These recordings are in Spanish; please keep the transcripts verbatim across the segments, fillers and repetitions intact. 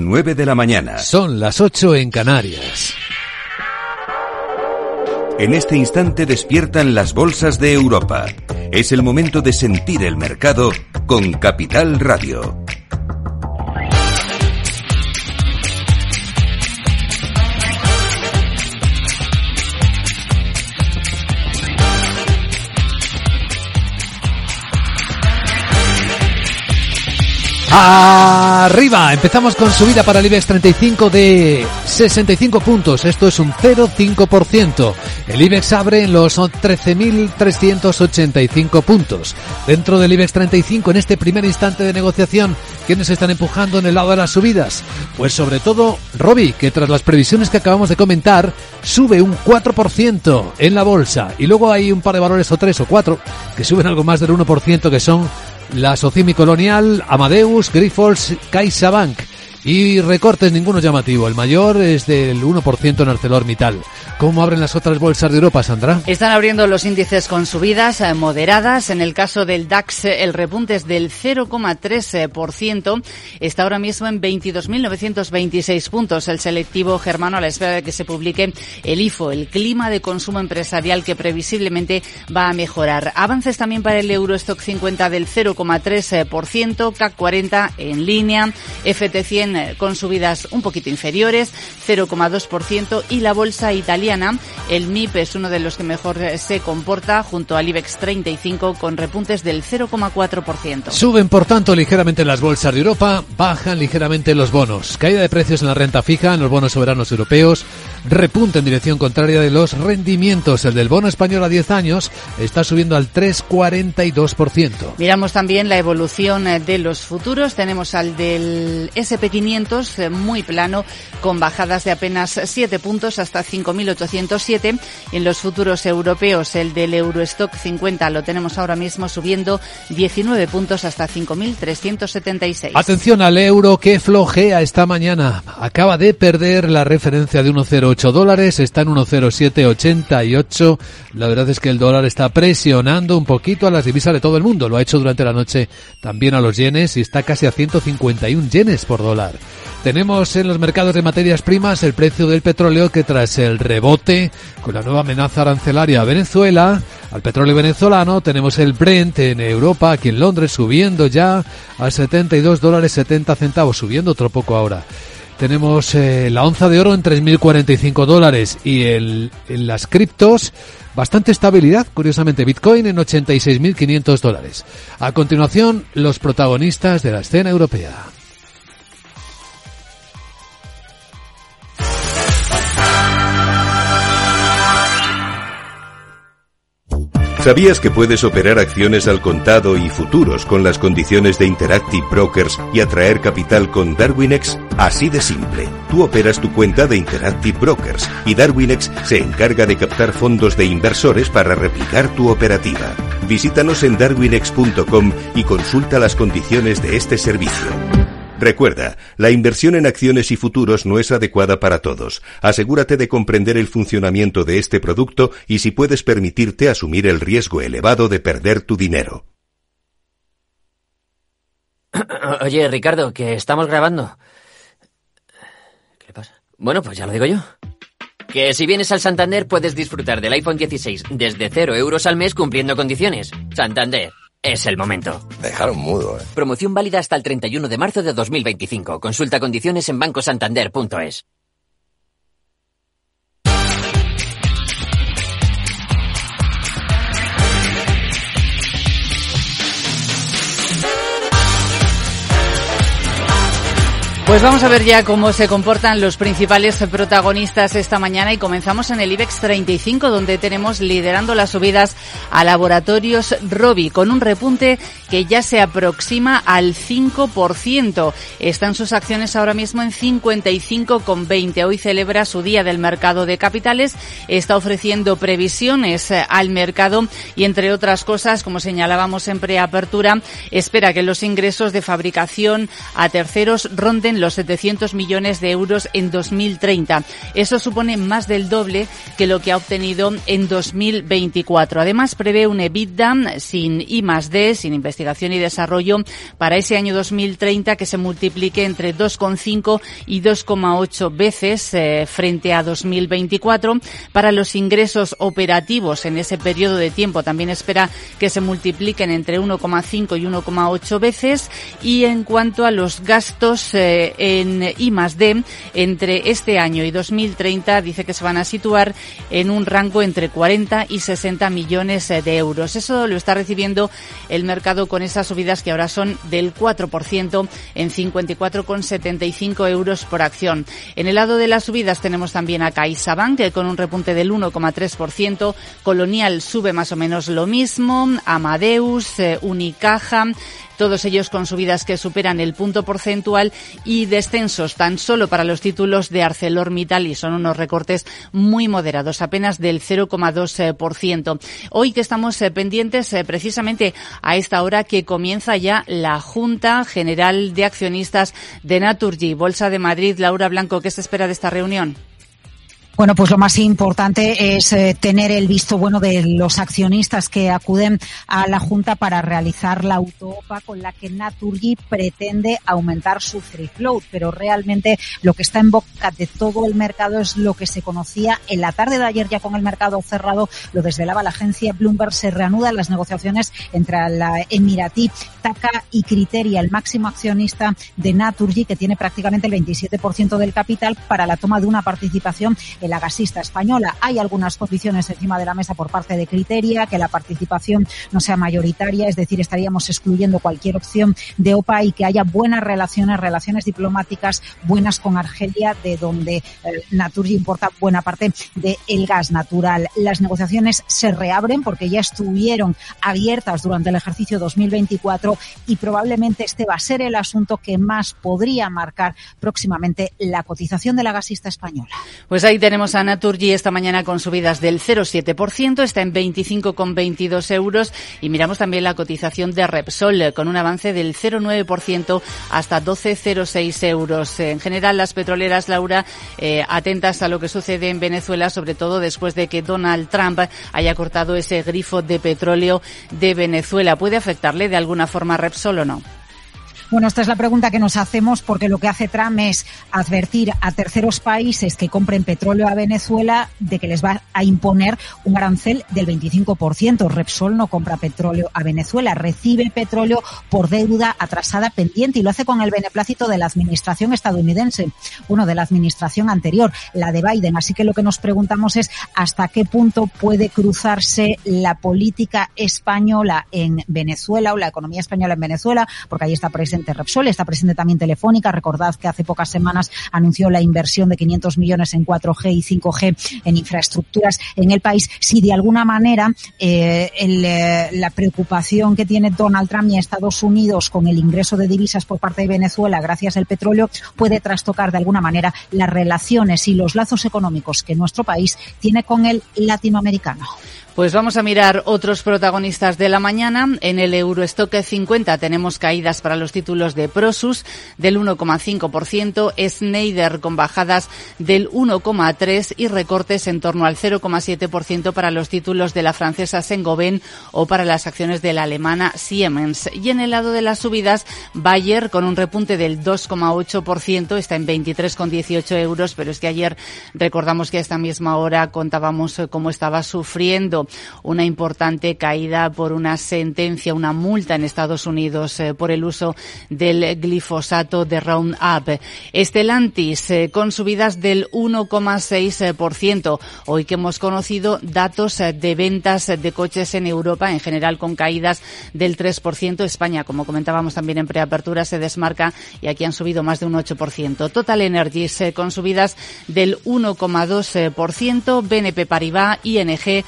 nueve de la mañana. Son las ocho en Canarias. En este instante despiertan las bolsas de Europa. Es el momento de sentir el mercado con Capital Radio. Arriba, empezamos con subida para el IBEX treinta y cinco de sesenta y cinco puntos, esto es un cero coma cinco por ciento. El IBEX abre en los trece mil trescientos ochenta y cinco puntos. Dentro del IBEX treinta y cinco, en este primer instante de negociación, ¿quiénes están empujando en el lado de las subidas? Pues sobre todo Robi, que tras las previsiones que acabamos de comentar, sube un cuatro por ciento en la bolsa. Y luego hay un par de valores o tres o cuatro que suben algo más del uno por ciento, que son la Socimi Colonial, Amadeus, Grifols, CaixaBank. Y recortes ninguno llamativo. El mayor es del uno por ciento en ArcelorMittal. ¿Cómo abren las otras bolsas de Europa, Sandra? Están abriendo los índices con subidas eh, moderadas. En el caso del DAX, el repunte es del cero coma tres por ciento. Está ahora mismo en veintidós mil novecientos veintiséis puntos. El selectivo germano, a la espera de que se publique el I F O, el clima de consumo empresarial, que previsiblemente va a mejorar. Avances también para el Eurostock cincuenta del cero coma tres por ciento. C A C cuarenta en línea. F T cien con subidas un poquito inferiores, cero coma dos por ciento, y la bolsa italiana, el M I P, es uno de los que mejor se comporta junto al IBEX treinta y cinco con repuntes del cero coma cuatro por ciento. Suben por tanto ligeramente las bolsas de Europa, bajan ligeramente los bonos. Caída de precios en la renta fija, en los bonos soberanos europeos, repunte en dirección contraria de los rendimientos. El del bono español a diez años está subiendo al tres coma cuarenta y dos por ciento. Miramos también la evolución de los futuros. Tenemos al del ese and Pe quinientos muy plano, con bajadas de apenas siete puntos hasta cinco mil ochocientos siete. En los futuros europeos, el del Eurostock cincuenta lo tenemos ahora mismo subiendo diecinueve puntos hasta cinco mil trescientos setenta y seis. Atención al euro, que flojea esta mañana. Acaba de perder la referencia de uno coma cero ocho dólares, está en uno coma cero siete ochenta y ocho. La verdad es que el dólar está presionando un poquito a las divisas de todo el mundo. Lo ha hecho durante la noche también a los yenes y está casi a ciento cincuenta y uno yenes por dólar. Tenemos en los mercados de materias primas el precio del petróleo, que tras el rebote con la nueva amenaza arancelaria a Venezuela, al petróleo venezolano, tenemos el Brent en Europa, aquí en Londres, subiendo ya a setenta y dos dólares setenta centavos, subiendo otro poco ahora. Tenemos eh, la onza de oro en tres mil cuarenta y cinco dólares y el, en las criptos bastante estabilidad, curiosamente, Bitcoin en ochenta y seis mil quinientos dólares. A continuación, los protagonistas de la escena europea. ¿Sabías que puedes operar acciones al contado y futuros con las condiciones de Interactive Brokers y atraer capital con Darwinex? Así de simple. Tú operas tu cuenta de Interactive Brokers y Darwinex se encarga de captar fondos de inversores para replicar tu operativa. Visítanos en darwinex punto com y consulta las condiciones de este servicio. Recuerda, la inversión en acciones y futuros no es adecuada para todos. Asegúrate de comprender el funcionamiento de este producto y si puedes permitirte asumir el riesgo elevado de perder tu dinero. Oye, Ricardo, que estamos grabando. ¿Qué le pasa? Bueno, pues ya lo digo yo. Que si vienes al Santander puedes disfrutar del iPhone dieciséis desde cero euros al mes cumpliendo condiciones. Santander. Es el momento. Me dejaron mudo, eh. Promoción válida hasta el treinta y uno de marzo de dos mil veinticinco. Consulta condiciones en banco santander punto es. Pues vamos a ver ya cómo se comportan los principales protagonistas esta mañana y comenzamos en el IBEX treinta y cinco, donde tenemos liderando las subidas a Laboratorios Robi, con un repunte que ya se aproxima al cinco por ciento. Están sus acciones ahora mismo en cincuenta y cinco con veinte. Hoy celebra su día del mercado de capitales, está ofreciendo previsiones al mercado y, entre otras cosas, como señalábamos en preapertura, espera que los ingresos de fabricación a terceros ronden superen los setecientos millones de euros en dos mil treinta. Eso supone más del doble que lo que ha obtenido en dos mil veinticuatro. Además, prevé un EBITDA sin I más D, sin investigación y desarrollo, para ese año dos mil treinta que se multiplique entre dos coma cinco y dos coma ocho veces eh, frente a dos mil veinticuatro. Para los ingresos operativos en ese periodo de tiempo también espera que se multipliquen entre uno coma cinco y uno coma ocho veces. Y en cuanto a los gastos eh, en I más D, entre este año y dos mil treinta dice que se van a situar en un rango entre cuarenta y sesenta millones de euros. Eso lo está recibiendo el mercado con esas subidas que ahora son del cuatro por ciento en cincuenta y cuatro coma setenta y cinco euros por acción. En el lado de las subidas tenemos también a CaixaBank con un repunte del uno coma tres por ciento, Colonial sube más o menos lo mismo, Amadeus, eh, Unicaja, todos ellos con subidas que superan el punto porcentual, y descensos tan solo para los títulos de ArcelorMittal, y son unos recortes muy moderados, apenas del cero coma dos por ciento. Hoy que estamos eh, pendientes eh, precisamente a esta hora que comienza ya la Junta General de Accionistas de Naturgy, Bolsa de Madrid. Laura Blanco, ¿qué se espera de esta reunión? Bueno, pues lo más importante es eh, tener el visto bueno de los accionistas que acuden a la Junta para realizar la auto-OPA con la que Naturgy pretende aumentar su free float, pero realmente lo que está en boca de todo el mercado es lo que se conocía en la tarde de ayer, ya con el mercado cerrado, lo desvelaba la agencia Bloomberg. Se reanudan las negociaciones entre la emiratí Taka y Criteria, el máximo accionista de Naturgy, que tiene prácticamente el veintisiete por ciento del capital, para la toma de una participación en la gasista española. Hay algunas condiciones encima de la mesa por parte de Criteria, que la participación no sea mayoritaria, es decir, estaríamos excluyendo cualquier opción de OPA, y que haya buenas relaciones, relaciones diplomáticas buenas con Argelia, de donde eh, Naturgy importa buena parte del gas natural. Las negociaciones se reabren porque ya estuvieron abiertas durante el ejercicio dos mil veinticuatro, y probablemente este va a ser el asunto que más podría marcar próximamente la cotización de la gasista española. Pues ahí tenemos a Naturgy esta mañana con subidas del cero coma siete por ciento, está en veinticinco coma veintidós euros, y miramos también la cotización de Repsol con un avance del cero coma nueve por ciento hasta doce coma cero seis euros. En general, las petroleras, Laura, eh, atentas a lo que sucede en Venezuela, sobre todo después de que Donald Trump haya cortado ese grifo de petróleo de Venezuela. ¿Puede afectarle de alguna forma a Repsol o no? Bueno, esta es la pregunta que nos hacemos, porque lo que hace Trump es advertir a terceros países que compren petróleo a Venezuela de que les va a imponer un arancel del veinticinco por ciento. Repsol no compra petróleo a Venezuela, recibe petróleo por deuda atrasada pendiente, y lo hace con el beneplácito de la administración estadounidense, bueno, de la administración anterior, la de Biden. Así que lo que nos preguntamos es hasta qué punto puede cruzarse la política española en Venezuela, o la economía española en Venezuela, porque ahí está presente Repsol, está presente también Telefónica. Recordad que hace pocas semanas anunció la inversión de quinientos millones en cuatro G y cinco G en infraestructuras en el país. Si de alguna manera eh, el, eh, la preocupación que tiene Donald Trump y Estados Unidos con el ingreso de divisas por parte de Venezuela gracias al petróleo puede trastocar de alguna manera las relaciones y los lazos económicos que nuestro país tiene con el latinoamericano. Pues vamos a mirar otros protagonistas de la mañana. En el Eurostock cincuenta tenemos caídas para los títulos de Prosus del uno coma cinco por ciento, Schneider con bajadas del uno coma tres por ciento y recortes en torno al cero coma siete por ciento para los títulos de la francesa Saint-Gobain o para las acciones de la alemana Siemens. Y en el lado de las subidas, Bayer con un repunte del dos coma ocho por ciento, está en veintitrés coma dieciocho euros, pero es que ayer recordamos que a esta misma hora contábamos cómo estaba sufriendo una importante caída por una sentencia, una multa en Estados Unidos eh, por el uso del glifosato de Roundup. Stellantis eh, con subidas del uno coma seis por ciento. Hoy que hemos conocido datos eh, de ventas de coches en Europa, en general con caídas del tres por ciento. España, como comentábamos también en preapertura, se desmarca y aquí han subido más de un ocho por ciento. Total Energies eh, con subidas del uno coma dos por ciento. B N P Paribas, I N G con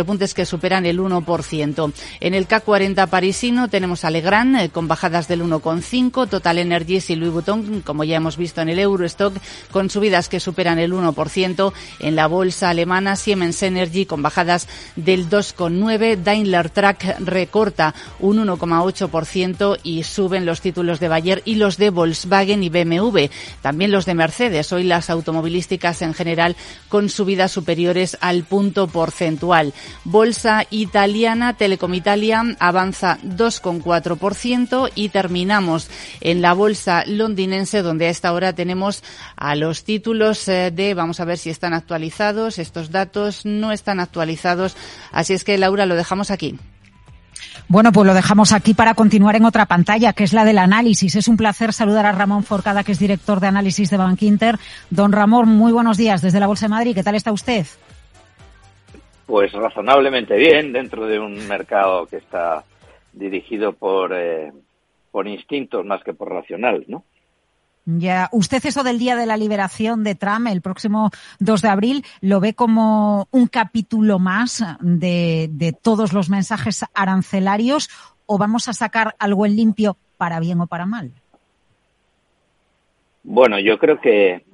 repuntes que superan el uno por ciento. En el C A C cuarenta parisino tenemos a Legrand eh, con bajadas del uno coma cinco, Total Energies y Louis Vuitton, como ya hemos visto en el Eurostock, con subidas que superan el uno por ciento. En la bolsa alemana, Siemens Energy con bajadas del dos coma nueve, Daimler Truck recorta un uno coma ocho por ciento y suben los títulos de Bayer y los de Volkswagen y B M W. También los de Mercedes. Hoy las automovilísticas en general con subidas superiores al punto porcentual. Bolsa italiana, Telecom Italia avanza dos coma cuatro por ciento y terminamos en la bolsa londinense, donde a esta hora tenemos a los títulos de, vamos a ver si están actualizados, estos datos no están actualizados, así es que Laura, lo dejamos aquí. Bueno, pues lo dejamos aquí para continuar en otra pantalla, que es la del análisis. Es un placer saludar a Ramón Forcada, que es director de análisis de Bankinter. Don Ramón, muy buenos días desde la Bolsa de Madrid. ¿Qué tal está usted? Pues razonablemente bien, dentro de un mercado que está dirigido por, eh, por instintos más que por racional, ¿no? Ya, usted eso del día de la liberación de Trump, el próximo dos de abril, ¿lo ve como un capítulo más de, de todos los mensajes arancelarios o vamos a sacar algo en limpio para bien o para mal? Bueno, yo creo que,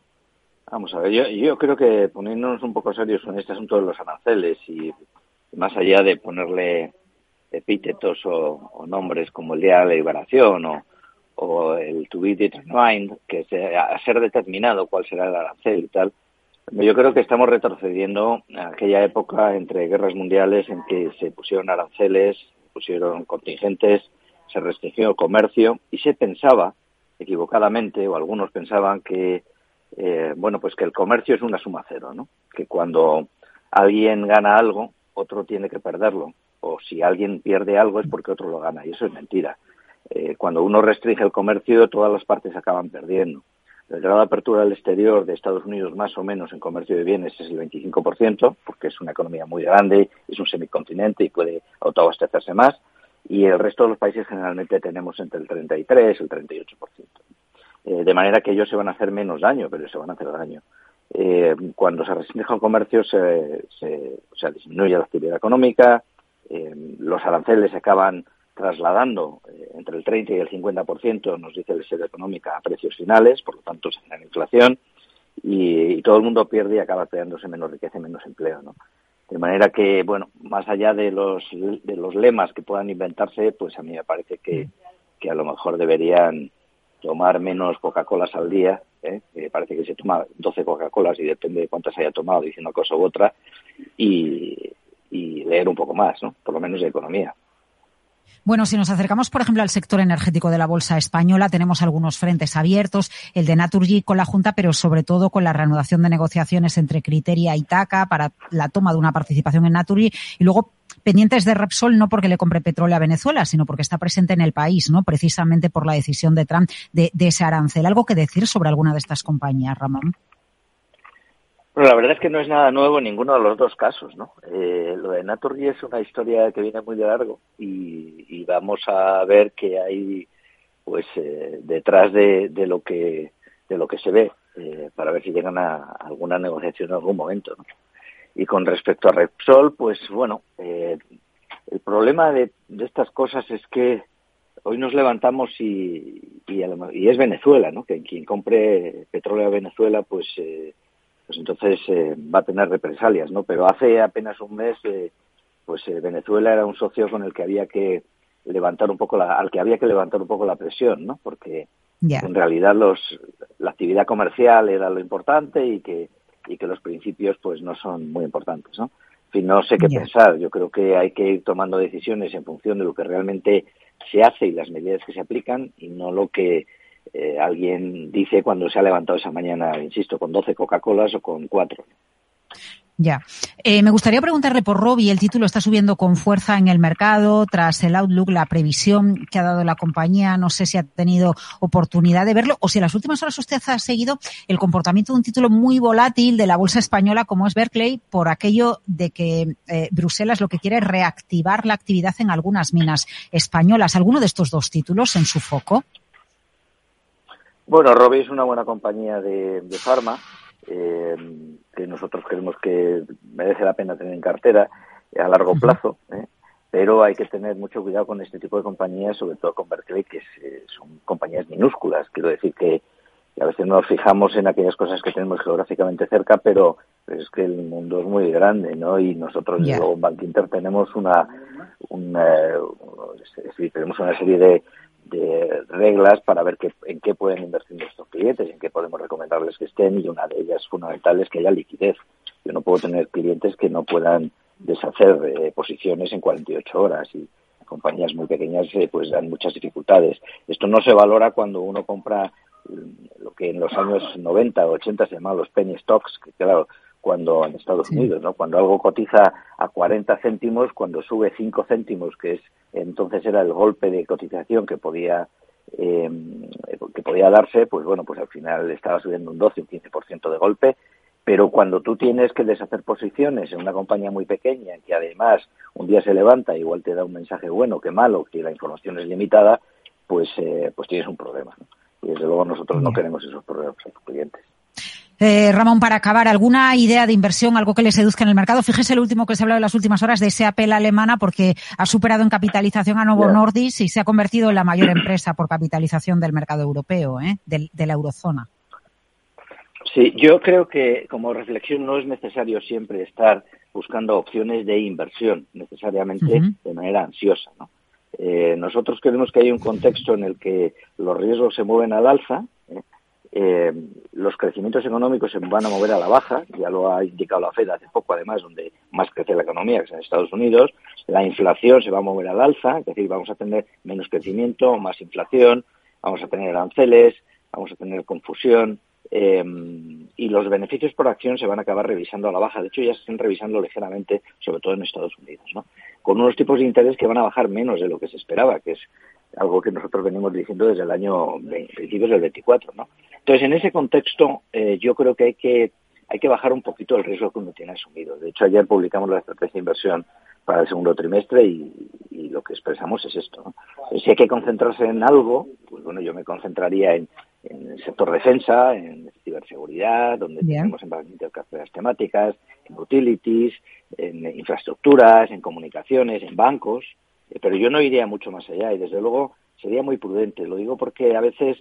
vamos a ver, yo, yo creo que poniéndonos un poco serios en este asunto de los aranceles y más allá de ponerle epítetos o, o nombres como el día de la liberación o o el to be determined, que sea, a ser determinado cuál será el arancel y tal, yo creo que estamos retrocediendo a aquella época entre guerras mundiales en que se pusieron aranceles, se pusieron contingentes, se restringió el comercio y se pensaba, equivocadamente, o algunos pensaban que, eh, bueno, pues que el comercio es una suma cero, ¿no? Que cuando alguien gana algo, otro tiene que perderlo, o si alguien pierde algo es porque otro lo gana, y eso es mentira. Eh, cuando uno restringe el comercio, todas las partes acaban perdiendo. El grado de apertura del exterior de Estados Unidos, más o menos, en comercio de bienes es el veinticinco por ciento, porque es una economía muy grande, es un semicontinente y puede autoabastecerse más, y el resto de los países generalmente tenemos entre el treinta y tres y el treinta y ocho por ciento. Eh, de manera que ellos se van a hacer menos daño, pero se van a hacer daño. Eh, cuando se restringe el comercio, se, se, o sea, disminuye la actividad económica, eh, los aranceles se acaban trasladando eh, entre el treinta y el cincuenta por ciento, nos dice el Estado Económica, a precios finales, por lo tanto se genera inflación y, y todo el mundo pierde y acaba creándose menos riqueza y menos empleo, ¿no? De manera que, bueno, más allá de los de los lemas que puedan inventarse, pues a mí me parece que, que a lo mejor deberían tomar menos Coca-Colas al día, ¿eh? Me parece que se toma doce Coca-Colas y depende de cuántas haya tomado, dice una cosa u otra, y, y leer un poco más, ¿no? Por lo menos de economía. Bueno, si nos acercamos, por ejemplo, al sector energético de la bolsa española, tenemos algunos frentes abiertos, el de Naturgy con la Junta, pero sobre todo con la reanudación de negociaciones entre Criteria y Taca para la toma de una participación en Naturgy, y luego pendientes de Repsol, no porque le compre petróleo a Venezuela, sino porque está presente en el país, ¿no? Precisamente por la decisión de Trump de, de ese arancel. ¿Algo que decir sobre alguna de estas compañías, Ramón? Bueno, la verdad es que no es nada nuevo en ninguno de los dos casos, ¿no? Eh, lo de Naturgy es una historia que viene muy de largo y, y vamos a ver qué hay, pues, eh, detrás de, de lo que de lo que se ve, eh, para ver si llegan a, a alguna negociación en algún momento, ¿no? Y con respecto a Repsol, pues, bueno, eh, el problema de, de estas cosas es que hoy nos levantamos y, y, y es Venezuela, ¿no? Que quien compre petróleo a Venezuela, pues... Eh, pues entonces eh, va a tener represalias, ¿no? Pero hace apenas un mes, eh, pues eh, Venezuela era un socio con el que había que levantar un poco la, al que había que levantar un poco la presión, ¿no? Porque yeah. en realidad los, la actividad comercial era lo importante y que y que los principios pues no son muy importantes, ¿no? En fin, no sé qué yeah. pensar. Yo creo que hay que ir tomando decisiones en función de lo que realmente se hace y las medidas que se aplican y no lo que Eh, alguien dice cuando se ha levantado esa mañana, insisto, con doce Coca-Colas o con cuatro. Ya. Eh, me gustaría preguntarle por Robi. El título está subiendo con fuerza en el mercado tras el outlook, la previsión que ha dado la compañía. No sé si ha tenido oportunidad de verlo o si en las últimas horas usted ha seguido el comportamiento de un título muy volátil de la bolsa española como es Berkeley, por aquello de que eh, Bruselas lo que quiere es reactivar la actividad en algunas minas españolas. ¿Alguno de estos dos títulos en su foco? Bueno, Robi es una buena compañía de, de farma, eh, que nosotros creemos que merece la pena tener en cartera. a largo plazo, ¿eh? Pero hay que tener mucho cuidado con este tipo de compañías, sobre todo con Berkeley, que es, eh, son compañías minúsculas. Quiero decir que, que a veces nos fijamos en aquellas cosas que tenemos geográficamente cerca, pero, pero es que el mundo es muy grande, ¿no? Y nosotros, yeah. luego, en Bankinter tenemos una, una, es decir, tenemos una serie de, de reglas para ver qué, en qué pueden invertir nuestros clientes, en qué podemos recomendarles que estén, y una de ellas fundamental es que haya liquidez. Yo no puedo tener clientes que no puedan deshacer eh, posiciones en cuarenta y ocho horas, y compañías muy pequeñas eh, pues dan muchas dificultades. Esto no se valora cuando uno compra lo que en los años noventa o ochenta se llamaban los penny stocks, que claro, cuando en Estados sí. Unidos, ¿no? Cuando algo cotiza a cuarenta céntimos, cuando sube cinco céntimos, que es entonces era el golpe de cotización que podía eh, que podía darse, pues bueno, pues al final estaba subiendo un doce, un quince por ciento de golpe. Pero cuando tú tienes que deshacer posiciones en una compañía muy pequeña, que además un día se levanta, igual te da un mensaje bueno que malo, que la información es limitada, pues eh, pues tienes un problema, ¿no? Y desde luego nosotros no queremos esos problemas a los clientes. Eh, Ramón, para acabar, ¿alguna idea de inversión, algo que le seduzca en el mercado? Fíjese el último que se ha hablado en las últimas horas de S A P, la alemana, porque ha superado en capitalización a Novo yeah. Nordisk y se ha convertido en la mayor empresa por capitalización del mercado europeo, ¿eh? de, de la eurozona. Sí, yo creo que como reflexión no es necesario siempre estar buscando opciones de inversión necesariamente uh-huh. de manera ansiosa, ¿no? Eh, nosotros creemos que hay un contexto en el que los riesgos se mueven al alza, ¿eh? Eh, los crecimientos económicos se van a mover a la baja, ya lo ha indicado la Fed hace poco, además, donde más crece la economía, que es en Estados Unidos. La inflación se va a mover al alza, es decir, vamos a tener menos crecimiento, más inflación, vamos a tener aranceles, vamos a tener confusión. Eh, y los beneficios por acción se van a acabar revisando a la baja. De hecho, ya se están revisando ligeramente, sobre todo en Estados Unidos, ¿no? Con unos tipos de interés que van a bajar menos de lo que se esperaba, que es algo que nosotros venimos diciendo desde el año principios del veinticuatro, ¿no? Entonces, en ese contexto, eh, yo creo que hay que hay que bajar un poquito el riesgo que uno tiene asumido. De hecho, ayer publicamos la estrategia de inversión para el segundo trimestre y, y lo que expresamos es esto, ¿no? Si hay que concentrarse en algo, pues bueno, yo me concentraría en en el sector defensa, en ciberseguridad, donde Bien. tenemos en Bankinter carteras temáticas, en utilities, en infraestructuras, en comunicaciones, en bancos, eh, pero yo no iría mucho más allá y desde luego sería muy prudente. Lo digo porque a veces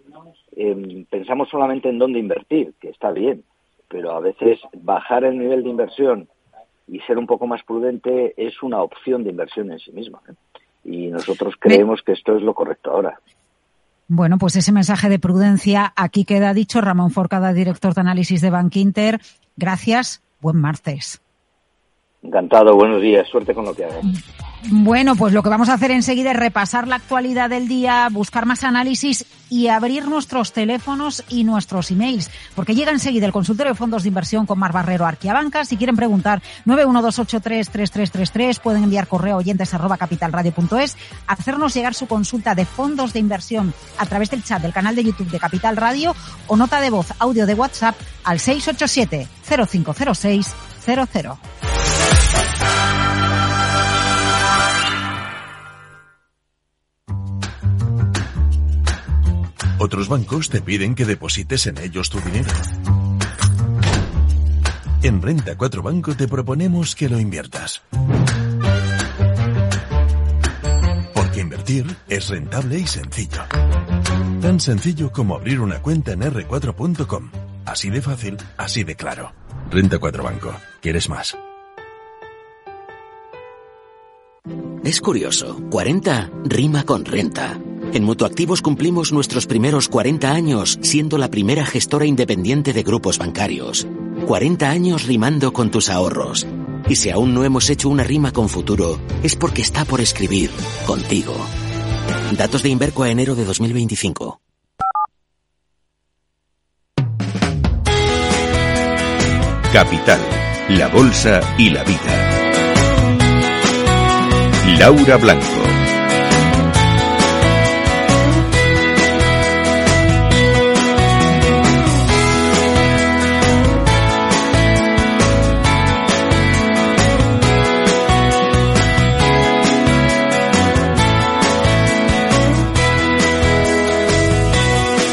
eh, pensamos solamente en dónde invertir, que está bien, pero a veces bajar el nivel de inversión y ser un poco más prudente es una opción de inversión en sí misma, ¿eh? Y nosotros creemos que esto es lo correcto ahora. Bueno, pues ese mensaje de prudencia aquí queda dicho. Ramón Forcada, director de análisis de Bankinter. Gracias. Buen martes. Encantado. Buenos días. Suerte con lo que hagas. Bueno, pues lo que vamos a hacer enseguida es repasar la actualidad del día, buscar más análisis y abrir nuestros teléfonos y nuestros emails, porque llega enseguida el consultorio de fondos de inversión con Mar Barrero, Arquiabanca. Si quieren preguntar, nueve uno dos ocho tres tres tres tres tres, pueden enviar correo a oyentes arroba capitalradio punto es, hacernos llegar su consulta de fondos de inversión a través del chat del canal de YouTube de Capital Radio o nota de voz, audio de WhatsApp al seis ocho siete cero cinco cero seis cero cero. Otros bancos te piden que deposites en ellos tu dinero. En Renta cuatro Banco te proponemos que lo inviertas. Porque invertir es rentable y sencillo. Tan sencillo como abrir una cuenta en erre cuatro punto com. Así de fácil, así de claro. Renta cuatro Banco. ¿Quieres más? Es curioso, cuarenta rima con renta. En Mutuactivos cumplimos nuestros primeros cuarenta años siendo la primera gestora independiente de grupos bancarios. cuarenta años rimando con tus ahorros. Y si aún no hemos hecho una rima con futuro, es porque está por escribir contigo. Datos de Inverco a enero de dos mil veinticinco. Capital, la bolsa y la vida. Laura Blanco. Pues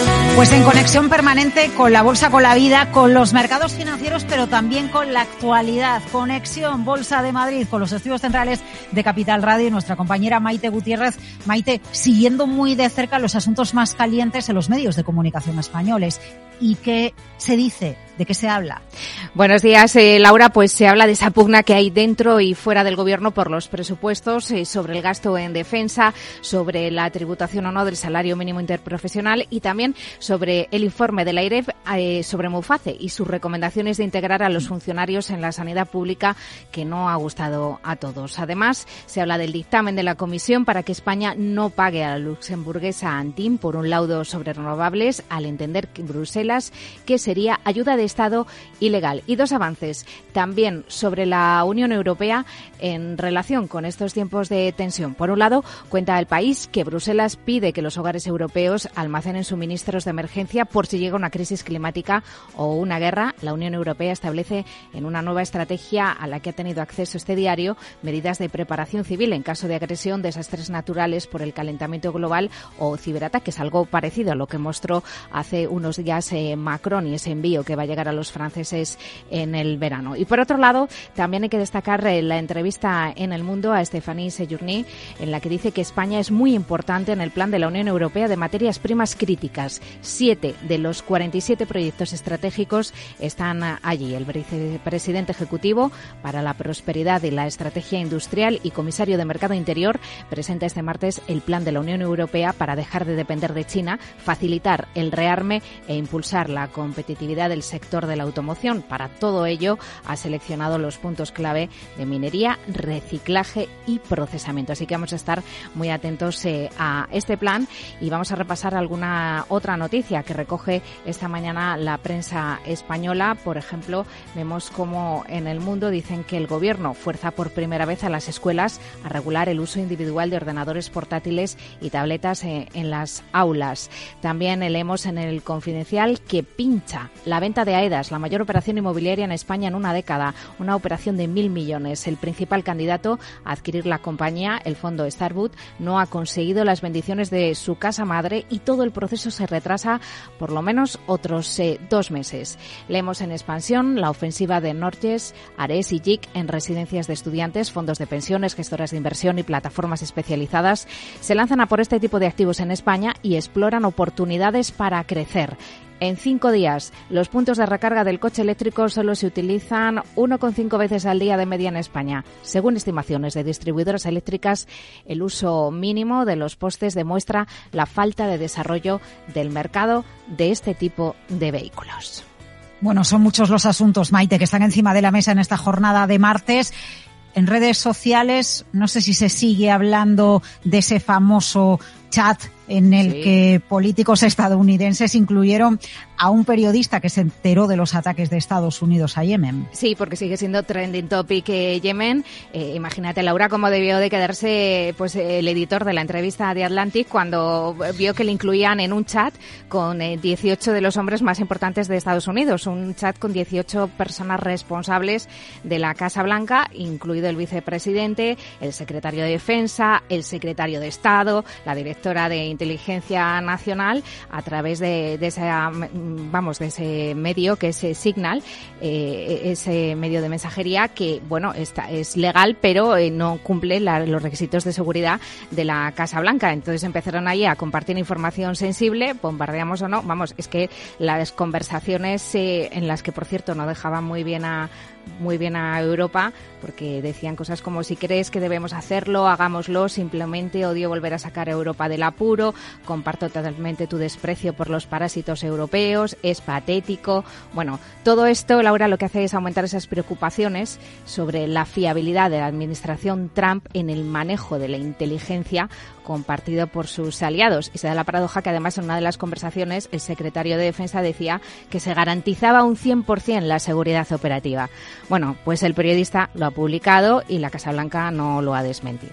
Pues en conexión permanente con la bolsa, con la vida, con los mercados financieros, pero también con la actualidad. Conexión Bolsa de Madrid con los estudios centrales de Capital Radio y nuestra compañera Maite Gutiérrez. Maite, siguiendo muy de cerca los asuntos más calientes en los medios de comunicación españoles. ¿Y qué se dice? ¿De qué se habla? Buenos días, eh, Laura. Pues se habla de esa pugna que hay dentro y fuera del Gobierno por los presupuestos, eh, sobre el gasto en defensa, sobre la tributación o no del salario mínimo interprofesional y también sobre el informe de la AIREF eh, sobre Muface y sus recomendaciones de integrar a los funcionarios en la sanidad pública, que no ha gustado a todos. Además, se habla del dictamen de la Comisión para que España no pague a la luxemburguesa Antin por un laudo sobre renovables, al entender que Bruselas que sería ayuda de Estado ilegal. Y dos avances también sobre la Unión Europea en relación con estos tiempos de tensión. Por un lado, cuenta El País que Bruselas pide que los hogares europeos almacenen suministros de emergencia por si llega una crisis climática o una guerra. La Unión Europea establece en una nueva estrategia a la que ha tenido acceso este diario medidas de preparación civil en caso de agresión, desastres naturales por el calentamiento global o ciberataques, algo parecido a lo que mostró hace unos días eh, Macron y ese envío que va a llegar a los franceses en el verano. Y por otro lado, también hay que destacar eh, la entrevista en El Mundo a Stéphanie Séjourné, en la que dice que España es muy importante en el plan de la Unión Europea de materias primas críticas. Siete de los cuarenta y siete proyectos estratégicos están allí. El vicepresidente ejecutivo para la prosperidad y la estrategia industrial y comisario de Mercado Interior presenta este martes el plan de la Unión Europea para dejar de depender de China, facilitar el rearme e impulsar la competitividad del sector de la automoción. Para todo ello ha seleccionado los puntos clave de minería, reciclaje y procesamiento. Así que vamos a estar muy atentos eh, a este plan y vamos a repasar alguna otra noticia que recoge esta mañana la prensa española. Por ejemplo, vemos cómo en El Mundo dicen que el Gobierno fuerza por primera vez a las escuelas a regular el uso individual de ordenadores portátiles y tabletas eh, en las aulas. También leemos en El Confidencial que pincha la venta de AEDAS, la mayor operación inmobiliaria en España en una década, una operación de mil millones. El principal candidato a adquirir la compañía, el fondo Starwood, no ha conseguido las bendiciones de su casa madre y todo el proceso se retrasa por lo menos otros eh, dos meses. Leemos en Expansión la ofensiva de Norges, Ares y J I C en residencias de estudiantes, fondos de pensiones, gestoras de inversión y plataformas especializadas. Se lanzan a por este tipo de activos en España y exploran oportunidades para crecer. En cinco días, los puntos de recarga del coche eléctrico solo se utilizan uno coma cinco veces al día de media en España. Según estimaciones de distribuidoras eléctricas, el uso mínimo de los postes demuestra la falta de desarrollo del mercado de este tipo de vehículos. Bueno, son muchos los asuntos, Maite, que están encima de la mesa en esta jornada de martes. En redes sociales, no sé si se sigue hablando de ese famoso chat en el sí. que políticos estadounidenses incluyeron a un periodista que se enteró de los ataques de Estados Unidos a Yemen. Sí, porque sigue siendo trending topic eh, Yemen. Eh, imagínate, Laura, cómo debió de quedarse pues el editor de la entrevista de Atlantic cuando vio que le incluían en un chat con eh, dieciocho de los hombres más importantes de Estados Unidos. Un chat con dieciocho personas responsables de la Casa Blanca, incluido el vicepresidente, el secretario de Defensa, el secretario de Estado, la directora de Inteligencia Nacional, a través de, de esa, vamos, de ese medio que es Signal, eh, ese medio de mensajería que, bueno, está, es legal, pero eh, no cumple la, los requisitos de seguridad de la Casa Blanca. Entonces empezaron ahí a compartir información sensible, bombardeamos o no, vamos, es que las conversaciones eh, en las que, por cierto, no dejaban muy bien a muy bien a Europa, porque decían cosas como: si crees que debemos hacerlo, hagámoslo, simplemente odio volver a sacar a Europa del apuro, comparto totalmente tu desprecio por los parásitos europeos, es patético. Bueno, todo esto, Laura, lo que hace es aumentar esas preocupaciones sobre la fiabilidad de la administración Trump en el manejo de la inteligencia compartido por sus aliados. Y se da la paradoja que, además, en una de las conversaciones el secretario de Defensa decía que se garantizaba un cien por ciento la seguridad operativa. Bueno, pues el periodista lo ha publicado y la Casa Blanca no lo ha desmentido.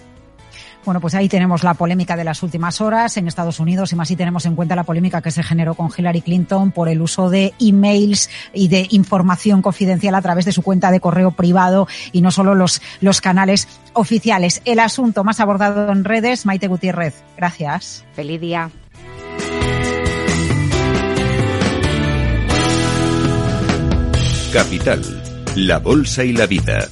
Bueno, pues ahí tenemos la polémica de las últimas horas en Estados Unidos, y más si tenemos en cuenta la polémica que se generó con Hillary Clinton por el uso de emails y de información confidencial a través de su cuenta de correo privado y no solo los, los canales oficiales. El asunto más abordado en redes, Maite Gutiérrez. Gracias. Feliz día. Capital, la bolsa y la vida.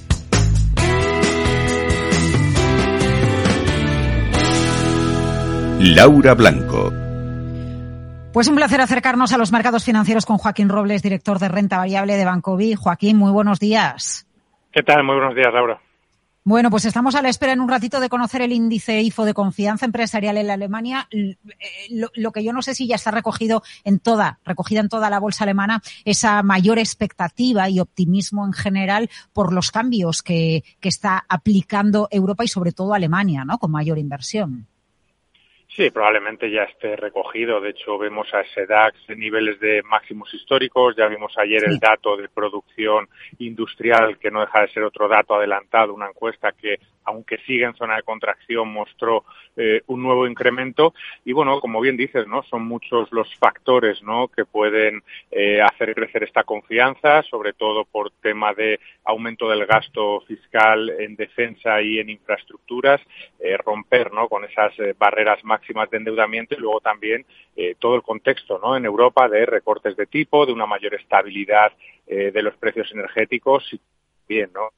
Laura Blanco. Pues un placer acercarnos a los mercados financieros con Joaquín Robles, director de renta variable de Bancovi. Joaquín, muy buenos días. ¿Qué tal? Muy buenos días, Laura. Bueno, pues estamos a la espera en un ratito de conocer el índice I F O de confianza empresarial en la Alemania. Lo, lo que yo no sé si ya está recogido en toda, recogida en toda la bolsa alemana, esa mayor expectativa y optimismo en general por los cambios que, que está aplicando Europa y sobre todo Alemania, ¿no? Con mayor inversión. Sí, probablemente ya esté recogido. De hecho, vemos a ese DAX en niveles de máximos históricos. Ya vimos ayer el dato de producción industrial, que no deja de ser otro dato adelantado, una encuesta que, aunque sigue en zona de contracción, mostró eh, un nuevo incremento. Y bueno, como bien dices, ¿no? Son muchos los factores, ¿no? que pueden eh, hacer crecer esta confianza, sobre todo por tema de aumento del gasto fiscal en defensa y en infraestructuras, eh, romper, ¿no? con esas eh, barreras máximas de endeudamiento, y luego también eh, todo el contexto, ¿no? en Europa de recortes de tipo, de una mayor estabilidad eh, de los precios energéticos y bien, ¿no?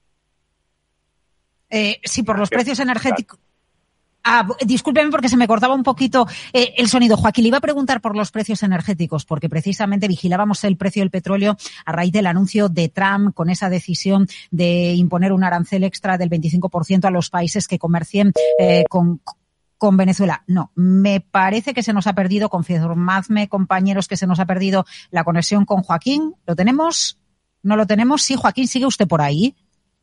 Eh, sí, por los precios energéticos. Ah, discúlpeme porque se me cortaba un poquito eh, el sonido. Joaquín, le iba a preguntar por los precios energéticos, porque precisamente vigilábamos el precio del petróleo a raíz del anuncio de Trump con esa decisión de imponer un arancel extra del veinticinco por ciento a los países que comercien eh, con con Venezuela. No, me parece que se nos ha perdido, confirmadme, compañeros, que se nos ha perdido la conexión con Joaquín. ¿Lo tenemos? ¿No lo tenemos? Sí, Joaquín, ¿sigue usted por ahí?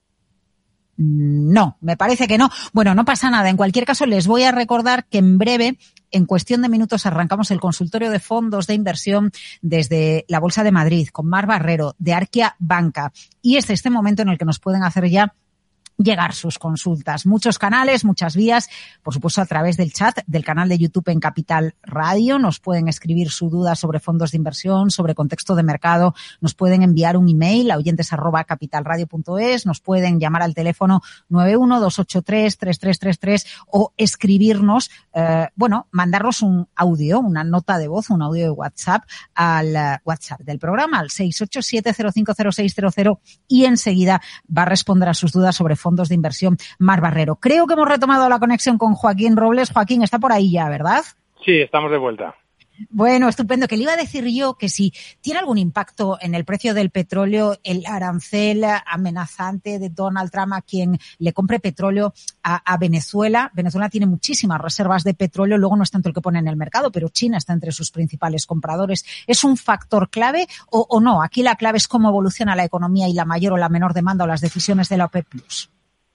No, me parece que no. Bueno, no pasa nada. En cualquier caso, les voy a recordar que en breve, en cuestión de minutos, arrancamos el consultorio de fondos de inversión desde la Bolsa de Madrid con Mar Barrero, de Arquia Banca. Y este es este momento en el que nos pueden hacer ya llegar sus consultas. Muchos canales, muchas vías, por supuesto a través del chat del canal de YouTube en Capital Radio. Nos pueden escribir su duda sobre fondos de inversión, sobre contexto de mercado. Nos pueden enviar un email a oyentes arroba capitalradio punto es. Nos pueden llamar al teléfono nueve uno dos ocho tres tres tres tres tres o escribirnos, eh, bueno, mandarnos un audio, una nota de voz, un audio de WhatsApp al uh, WhatsApp del programa, al seis ocho siete cero cinco cero seis cero cero, y enseguida va a responder a sus dudas sobre fondos de inversión Mar Barrero. Creo que hemos retomado la conexión con Joaquín Robles. Joaquín, está por ahí ya, ¿verdad? Sí, estamos de vuelta. Bueno, estupendo. Que le iba a decir yo que si tiene algún impacto en el precio del petróleo el arancel amenazante de Donald Trump a quien le compre petróleo a, a Venezuela. Venezuela tiene muchísimas reservas de petróleo, luego no es tanto el que pone en el mercado, pero China está entre sus principales compradores. ¿Es un factor clave o, o no? Aquí la clave es cómo evoluciona la economía y la mayor o la menor demanda o las decisiones de la OPEP plus.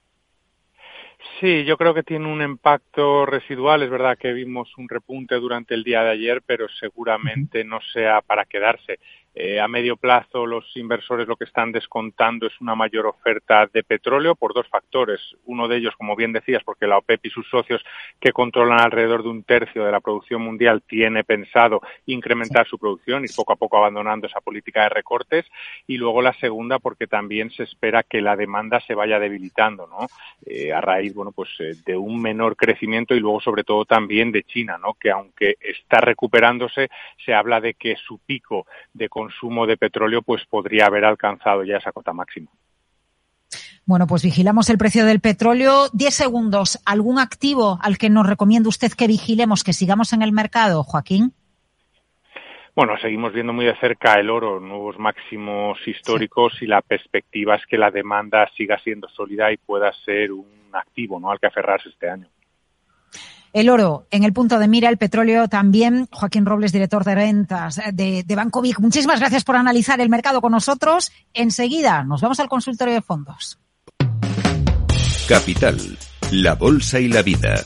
Sí, yo creo que tiene un impacto residual. Es verdad que vimos un repunte durante el día de ayer, pero seguramente no sea para quedarse. Eh, a medio plazo los inversores lo que están descontando es una mayor oferta de petróleo por dos factores. Uno de ellos, como bien decías, porque la OPEP y sus socios, que controlan alrededor de un tercio de la producción mundial, tiene pensado incrementar su producción y poco a poco abandonando esa política de recortes. Y luego la segunda, porque también se espera que la demanda se vaya debilitando, ¿no? Eh, a raíz, bueno, pues eh, de un menor crecimiento y luego sobre todo también de China, ¿no? Que aunque está recuperándose, se habla de que su pico de consumo de petróleo pues podría haber alcanzado ya esa cota máxima. Bueno, pues vigilamos el precio del petróleo. Diez segundos. ¿Algún activo al que nos recomienda usted que vigilemos, que sigamos en el mercado, Joaquín? Bueno, seguimos viendo muy de cerca el oro, nuevos máximos históricos, sí. Y la perspectiva es que la demanda siga siendo sólida y pueda ser un activo, ¿no?, al que aferrarse este año. El oro en el punto de mira, el petróleo también. Joaquín Robles, director de rentas de, de Bancovi. Muchísimas gracias por analizar el mercado con nosotros. Enseguida nos vamos al consultorio de fondos. Capital, la bolsa y la vida.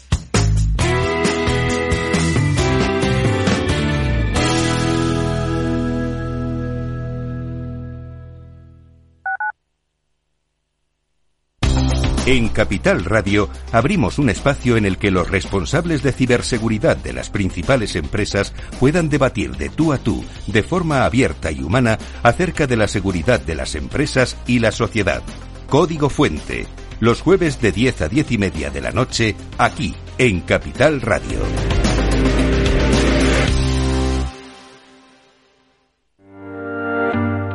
En Capital Radio abrimos un espacio en el que los responsables de ciberseguridad de las principales empresas puedan debatir de tú a tú, de forma abierta y humana, acerca de la seguridad de las empresas y la sociedad. Código Fuente, los jueves de diez a diez y media de la noche, aquí, en Capital Radio.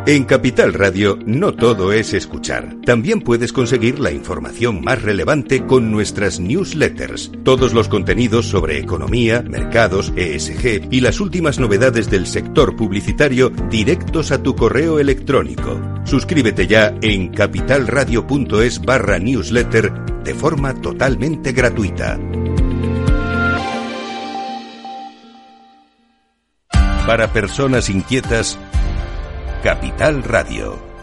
En Capital Radio no todo es escuchar. También puedes conseguir la información más relevante con nuestras newsletters. Todos los contenidos sobre economía, mercados, E S G y las últimas novedades del sector publicitario directos a tu correo electrónico. Suscríbete ya en capitalradio.es barra newsletter de forma totalmente gratuita. Para personas inquietas, Capital Radio.